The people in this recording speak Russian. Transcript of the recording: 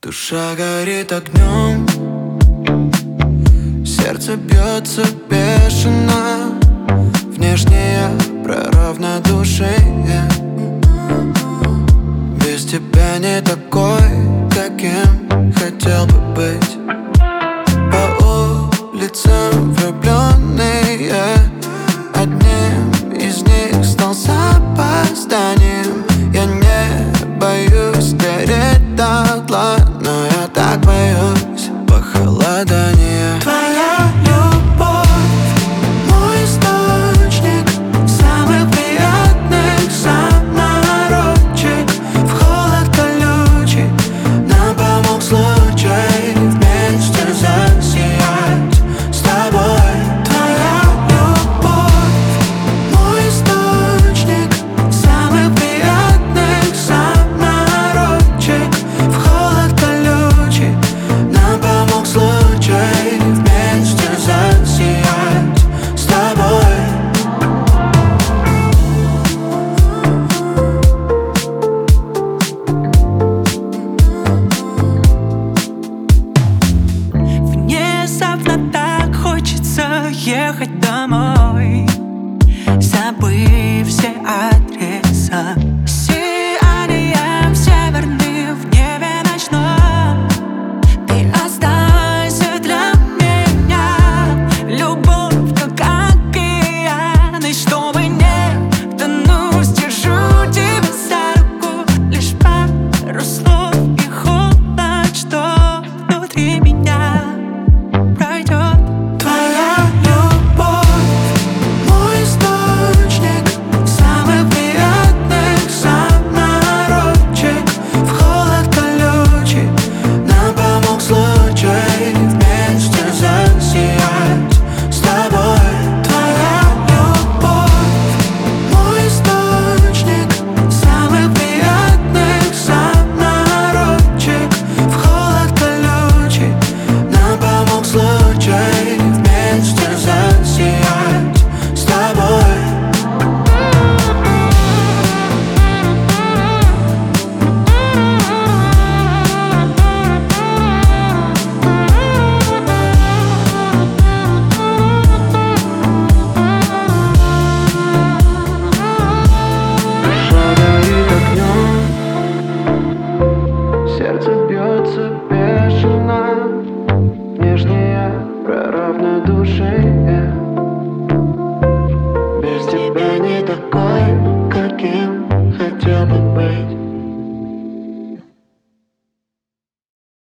Душа горит огнем, сердце бьется бешено. Внешне я про равнодушие. Без тебя не такой, каким хотел бы быть. По улицам влюбленные, одним из них стал с опозданием. Я не боюсь гореть дотла, но я так боюсь похолодания. Твоя любовь — мой источник самых приятных заморочек. В холод колючий нам помог случай вместе засиять с тобой. Твоя любовь — мой источник самых приятных заморочек. В холод колючий нам помог случай вместе засиять с тобой. Внезапно так хочется ехать домой, забыв все адреса. Сиянием северным в небе ночном ты останься для меня. Любовь как океан, и чтобы не тонуть, держу тебя за руку. Лишь пару слов и холод, что внутри меня пройдет. Твоя любовь — мой источник самых приятных заморочек. В холод колючий нам помог случай вместе засиять с тобой. Твоя любовь — мой источник самых приятных заморочек. В холод колючий нам помог случай вместе засиять с тобой. Душа горит огнем, сердце бьется бешено. Внешне я про равнодушие.